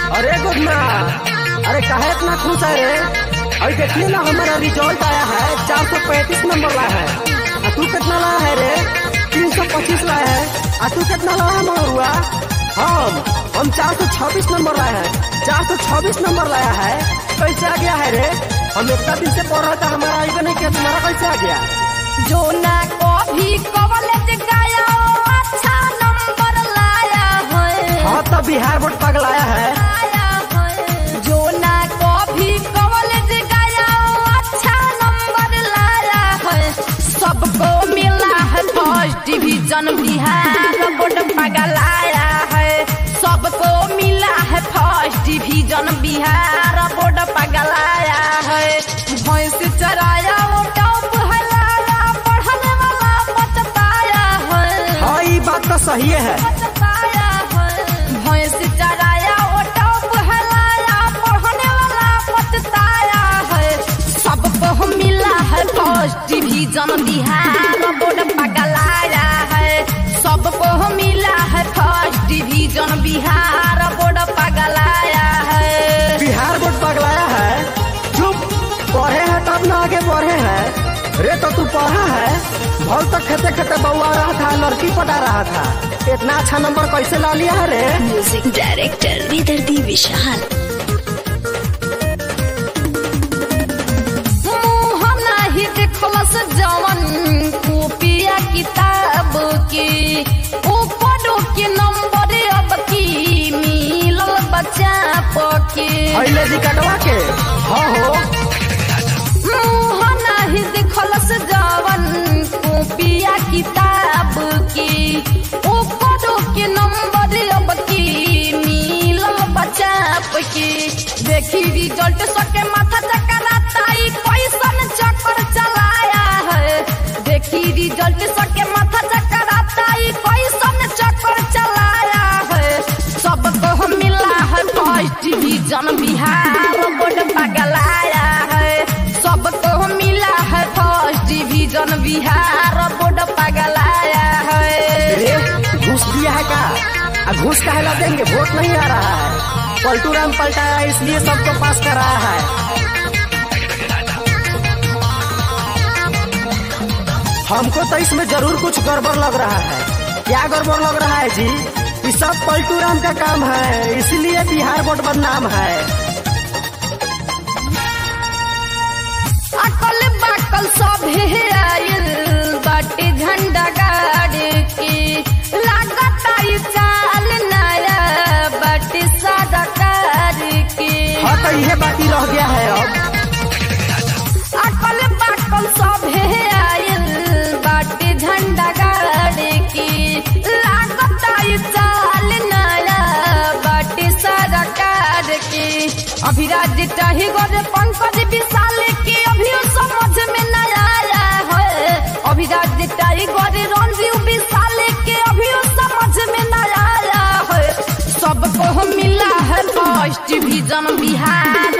अरे गुड्डा, अरे काहे इतना खुश है रे? अरे देखिए ना हमारा रिजल्ट आया है, 435 नंबर लाया है। तू कितना लाया है रे? 325 लाया है। तू कितना लाया है मरुआ? हम 426 नंबर लाया है। 426 नंबर लाया है। कैसे आ गया है रे? हम इतना दिन से पढ़ रहा था, हमारा आएगा नहीं किया, तुम्हारा कैसे आ गया? जो ना कभी कॉलेज गया अच्छा नंबर लाया है। हाँ तो बिहार बोर्ड पगलाया है। जो ना कभी कॉलेज गया अच्छा नंबर लाया है। सबको मिला है फर्स्ट डिवीजन, बिहार बोर्ड पगलाया है। सबको मिला है फर्स्ट डिवीजन, बिहार बोर्ड पगलाया है। भैंस चराया वो टॉप है लाया, पढ़ने वाला पछताया है। हाँ ये बात तो सही है। पछताया है। भैंस चराया वो टॉप है लाया, पढ़ने वाला पछताया है। सबको मिला है फर्स्ट डिवीजन, बिहार बोर्ड पगलाया है। सबको मिला है फर्स्ट डिवीजन, बिहार बोर्ड पगलाया है। बिहार बोर्ड पगलाया है? चुप, पढ़े हैं तब ना आगे बढ़े हैं। रे तो तू पढ़ा है? भल तक खेते खेते बउआ रहा था, लड़की पटा रहा था। इतना अच्छा नंबर कैसे ला लिया है रे? म्यूजिक डायरेक्टर विदर्दी विशाल। मुँह नहीं देखलस जवन कॉपिया किताब की, ऊपर के नंबर अब की मिलल बच्चा पकी। पहले जी कटवा के हाँ हो। मुँह नहीं देखलस जवन कॉपिया किताब की, ऊपर के नंबर अब की मिलल बच्चा पकी। देखी रिजल्ट सके माथा चकराता, ई कैसन चक्कर चलाया है। देखी रिजल्ट सके माथा चकराता, ई कैसन चक्कर चलाया है। सबको मिला है फर्स्ट डिवीजन, बिहार बोर्ड पगलाया है। सबको मिला है फर्स्ट डिवीजन, बिहार बोर्ड पगलाया है। रे घूस दिया है का? घूस काहे ला देंगे? वोट नहीं आ रहा है। पलटू राम पलटाया इसलिए सबको पास कराया है। हमको तो इसमें जरूर कुछ गड़बड़ लग रहा है। क्या गड़बड़ लग रहा है जी? ये सब पलटू राम का काम है, इसलिए बिहार बोर्ड बदनाम है। अकल बाकल सब आयल बाटे झंडा गाड़ के, लागत आई चाल नया बाटे सादा कार के। हाँ तो यह बाकी रह गया है अब। अकल बाकल सब आयल बाटे झंडा गाड़ के, लागत आई चाल नया बाटे सादा कार के। अभिराज टाही गोरे पंकज विशाल के अभी समझ में न आया है। अभिराज टाही गोरे रणजीव विशाल के अभी समझ में न आया है। सबको मिला है फर्स्ट डिवीजन, बिहार